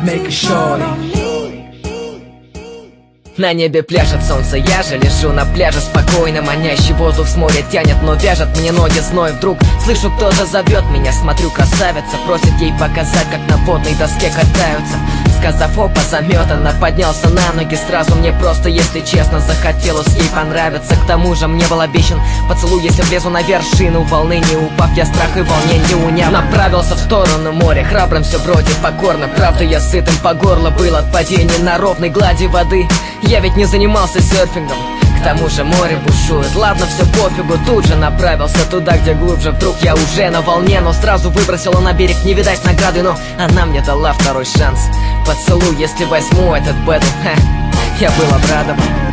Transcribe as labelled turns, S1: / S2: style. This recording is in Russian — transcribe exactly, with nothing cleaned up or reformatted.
S1: make it shorty.
S2: На небе пляшет солнце, я же лежу на пляже спокойно. Манящий воздух с моря тянет, но вяжет мне ноги зной. Вдруг слышу, кто-то зовет меня, смотрю, красавица просит ей показать, как на водной доске катаются. Сказав опа, заметанно поднялся на ноги сразу. Мне просто, если честно, захотелось ей понравиться. К тому же мне был обещан поцелуй, если влезу на вершину волны. Не упав, я страх и волнение уняв, направился в сторону моря. Храбрым все вроде покорно, правда я сытым по горло был от падения на ровной глади воды. Я ведь не занимался серфингом, к тому же море бушует. Ладно, все пофигу, тут же направился туда, где глубже. Вдруг я уже на волне, но сразу выбросила на берег, не видать награды. Но она мне дала второй шанс. Поцелуй, если возьму этот бэтл, ха, я был обрадован.